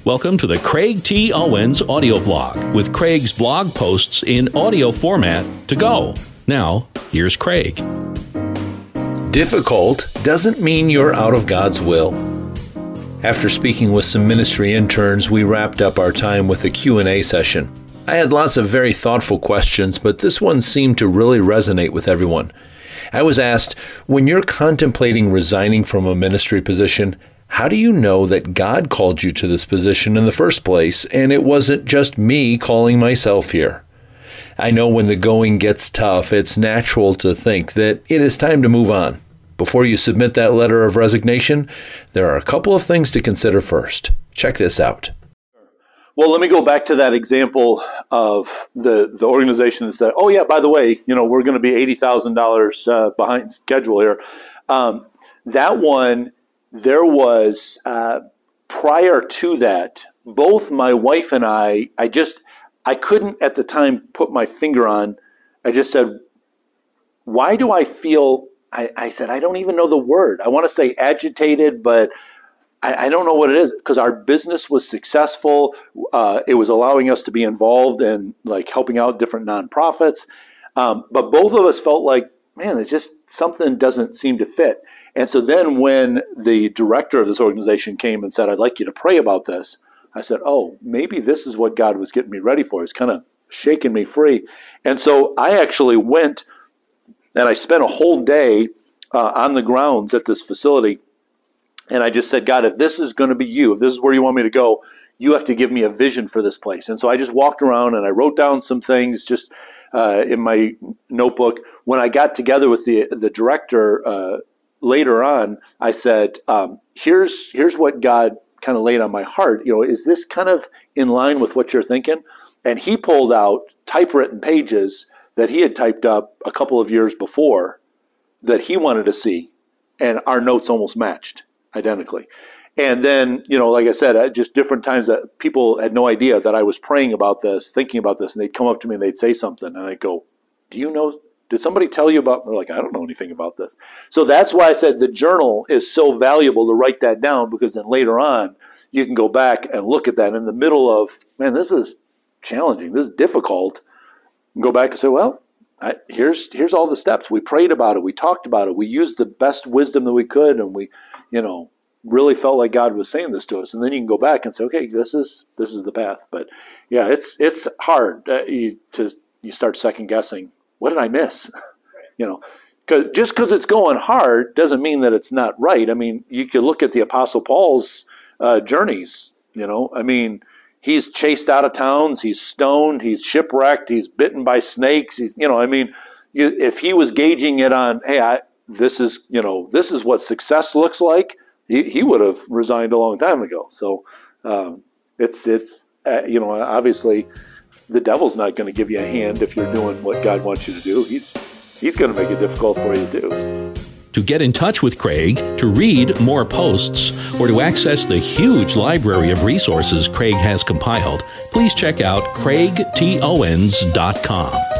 Welcome to the Craig T. Owens audio blog with Craig's blog posts in audio format to go. Now, here's Craig. Difficult doesn't mean you're out of God's will. After speaking with some ministry interns, we wrapped up our time with a Q&A session. I had lots of very thoughtful questions, but this one seemed to really resonate with everyone. I was asked, when you're contemplating resigning from a ministry position, how do you know that God called you to this position in the first place, and it wasn't just me calling myself here? I know when the going gets tough, it's natural to think that it is time to move on. Before you submit that letter of resignation, there are a couple of things to consider first. Check this out. Well, let me go back to that example of the organization that said, oh, yeah, by the way, we're going to be $80,000 behind schedule here. That one, there was, prior to that, both my wife and I couldn't at the time put my finger on. I just said, why do I feel, I said, I don't even know the word. I want to say agitated, but I don't know what it is, because our business was successful. It was allowing us to be involved in helping out different nonprofits. But both of us felt like, man, it's just something doesn't seem to fit. And so then when the director of this organization came and said, I'd like you to pray about this, I said, oh, maybe this is what God was getting me ready for. It's kind of shaking me free. And so I actually went and I spent a whole day on the grounds at this facility. And I just said, God, if this is going to be you, if this is where you want me to go, you have to give me a vision for this place. And so I just walked around and I wrote down some things just in my notebook. When I got together with the director later on, I said, here's what God kind of laid on my heart. Is this kind of in line with what you're thinking? And he pulled out typewritten pages that he had typed up a couple of years before that he wanted to see. And our notes almost matched identically. And then, like I said, at just different times that people had no idea that I was praying about this, thinking about this, and they'd come up to me and they'd say something. And I'd go, do you know, did somebody tell you about, they're like, I don't know anything about this. So that's why I said the journal is so valuable to write that down, because then later on, you can go back and look at that in the middle of, man, this is challenging, this is difficult. And go back and say, well, here's all the steps. We prayed about it. We talked about it. We used the best wisdom that we could. And we, really felt like God was saying this to us. And then you can go back and say, okay, this is the path. But yeah, it's hard. You start second guessing. What did I miss? Because just because it's going hard doesn't mean that it's not right. I mean, you could look at the Apostle Paul's journeys. He's chased out of towns. He's stoned. He's shipwrecked. He's bitten by snakes. If he was gauging it on, hey, this is what success looks like, he would have resigned a long time ago. So obviously the devil's not going to give you a hand if you're doing what God wants you to do. He's going to make it difficult for you to do. To get in touch with Craig, to read more posts, or to access the huge library of resources Craig has compiled, please check out CraigTOwens.com.